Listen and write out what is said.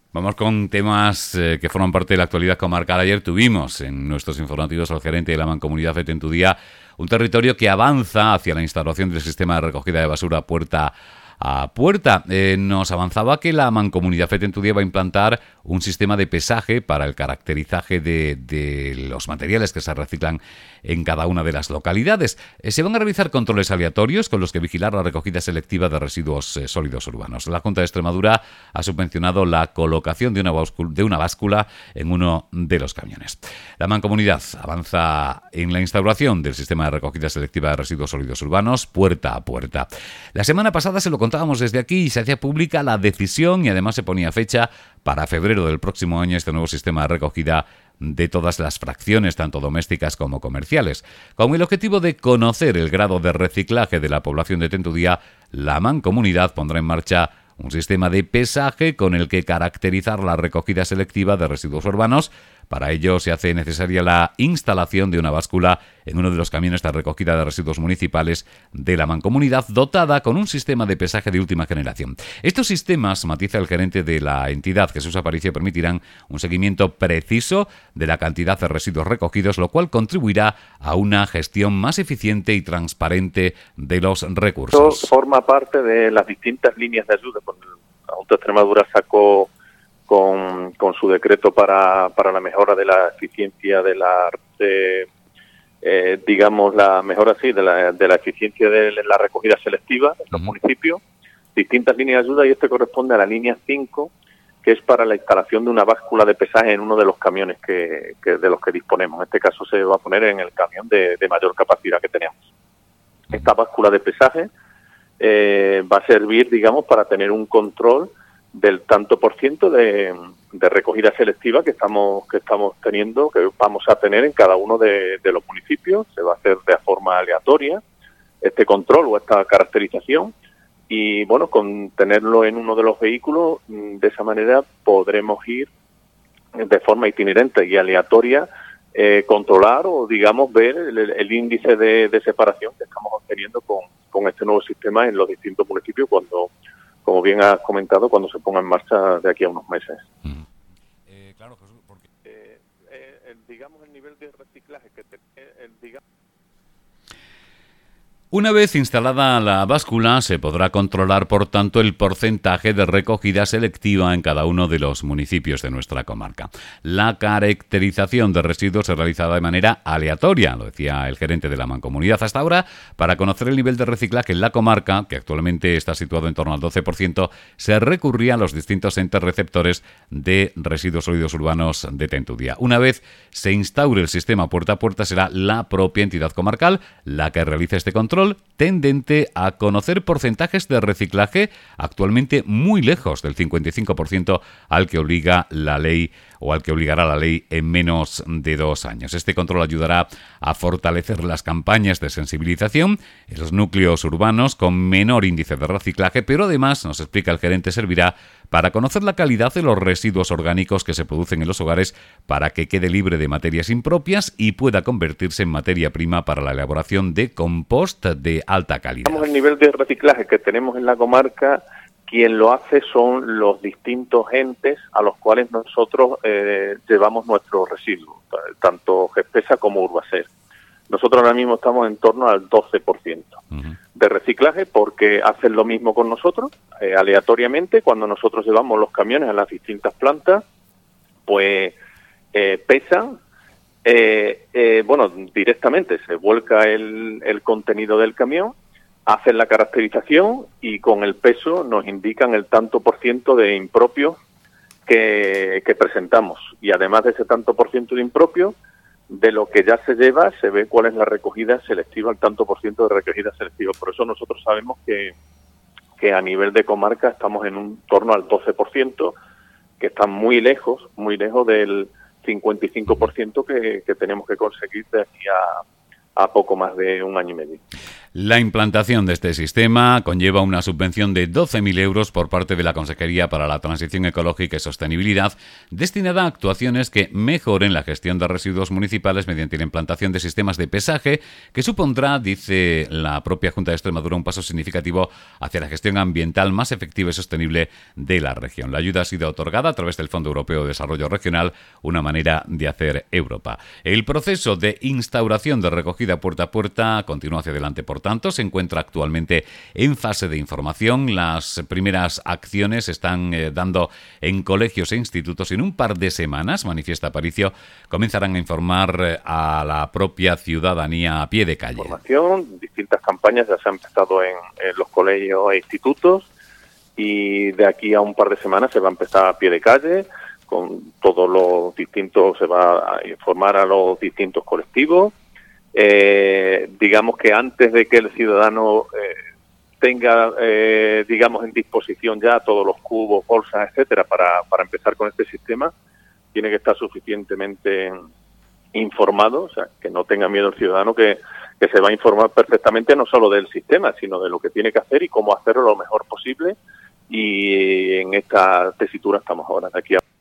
Vamos con temas que forman parte de la actualidad comarcal. Ayer tuvimos en nuestros informativos al gerente de la Mancomunidad de Tentudía, un territorio que avanza hacia la instalación del sistema de recogida de basura puerta a puerta. Nos avanzaba que la Mancomunidad de Tentudía va a implantar un sistema de pesaje para el caracterizaje de los materiales que se reciclan en cada una de las localidades. Se van a realizar controles aleatorios con los que vigilar la recogida selectiva de residuos sólidos urbanos. La Junta de Extremadura ha subvencionado la colocación de una báscula en uno de los camiones. La Mancomunidad avanza en la instauración del sistema de recogida selectiva de residuos sólidos urbanos puerta a puerta. La semana pasada se lo contábamos desde aquí y se hacía pública la decisión y además se ponía fecha para febrero del próximo año este nuevo sistema de recogida de todas las fracciones, tanto domésticas como comerciales. Con el objetivo de conocer el grado de reciclaje de la población de Tentudía, la Mancomunidad pondrá en marcha un sistema de pesaje con el que caracterizar la recogida selectiva de residuos urbanos. Para ello se hace necesaria la instalación de una báscula en uno de los camiones de recogida de residuos municipales de la Mancomunidad, dotada con un sistema de pesaje de última generación. Estos sistemas, matiza el gerente de la entidad, Jesús Aparicio, permitirán un seguimiento preciso de la cantidad de residuos recogidos, lo cual contribuirá a una gestión más eficiente y transparente de los recursos. Esto forma parte de las distintas líneas de ayuda. La Junta de Extremadura sacó con su decreto para la mejora de la eficiencia de la eficiencia de la recogida selectiva en los municipios, distintas líneas de ayuda, y este corresponde a la línea 5, que es para la instalación de una báscula de pesaje en uno de los camiones que de los que disponemos. En este caso se va a poner en el camión de mayor capacidad que tenemos. Esta báscula de pesaje va a servir, digamos, para tener un control del tanto por ciento de recogida selectiva que estamos teniendo, que vamos a tener en cada uno de los municipios. Se va a hacer de forma aleatoria este control o esta caracterización, y bueno, con tenerlo en uno de los vehículos, de esa manera podremos ir de forma itinerante y aleatoria, controlar o, digamos, ver el índice de separación que estamos obteniendo con este nuevo sistema en los distintos municipios cuando, como bien has comentado, cuando se ponga en marcha de aquí a unos meses. Claro, Jesús, porque digamos, el nivel de reciclaje que una vez instalada la báscula, se podrá controlar, por tanto, el porcentaje de recogida selectiva en cada uno de los municipios de nuestra comarca. La caracterización de residuos es realizada de manera aleatoria, lo decía el gerente de la Mancomunidad. Hasta ahora, para conocer el nivel de reciclaje en la comarca, que actualmente está situado en torno al 12%, se recurría a los distintos entes receptores de residuos sólidos urbanos de Tentudía. Una vez se instaure el sistema puerta a puerta, será la propia entidad comarcal la que realice este control, tendente a conocer porcentajes de reciclaje actualmente muy lejos del 55% al que obliga la ley o al que obligará la ley en menos de 2 años. Este control ayudará a fortalecer las campañas de sensibilización en los núcleos urbanos con menor índice de reciclaje, pero además, nos explica el gerente, servirá para conocer la calidad de los residuos orgánicos que se producen en los hogares para que quede libre de materias impropias y pueda convertirse en materia prima para la elaboración de compost de alta calidad. El nivel de reciclaje que tenemos en la comarca, quien lo hace son los distintos entes a los cuales nosotros llevamos nuestros residuos, tanto Gespesa como Urbaser. Nosotros ahora mismo estamos en torno al 12% de reciclaje, porque hacen lo mismo con nosotros, aleatoriamente. Cuando nosotros llevamos los camiones a las distintas plantas, pues pesan, directamente se vuelca el contenido del camión, hacen la caracterización y con el peso nos indican el tanto por ciento de impropio que presentamos. Y además de ese tanto por ciento de impropio, de lo que ya se lleva, se ve cuál es la recogida selectiva, el tanto por ciento de recogida selectiva. Por eso nosotros sabemos que a nivel de comarca estamos en un torno al 12%, que está muy lejos del 55% que tenemos que conseguir de aquí a poco más de un año y medio. La implantación de este sistema conlleva una subvención de 12.000 euros por parte de la Consejería para la Transición Ecológica y Sostenibilidad, destinada a actuaciones que mejoren la gestión de residuos municipales mediante la implantación de sistemas de pesaje, que supondrá, dice la propia Junta de Extremadura, un paso significativo hacia la gestión ambiental más efectiva y sostenible de la región. La ayuda ha sido otorgada a través del Fondo Europeo de Desarrollo Regional, una manera de hacer Europa. El proceso de instauración de recogida puerta a puerta continúa hacia adelante, por tanto, se encuentra actualmente en fase de información. Las primeras acciones se están dando en colegios e institutos. En un par de semanas, manifiesta Aparicio, comenzarán a informar a la propia ciudadanía a pie de calle. Información, distintas campañas ya se han empezado en los colegios e institutos, y de aquí a un par de semanas se va a empezar a pie de calle, con todos los distintos, se va a informar a los distintos colectivos. Digamos que antes de que el ciudadano tenga, digamos, en disposición ya todos los cubos, bolsas, etcétera, para empezar con este sistema, tiene que estar suficientemente informado, o sea, que no tenga miedo el ciudadano, que se va a informar perfectamente no solo del sistema, sino de lo que tiene que hacer y cómo hacerlo lo mejor posible. Y en esta tesitura estamos ahora, de aquí a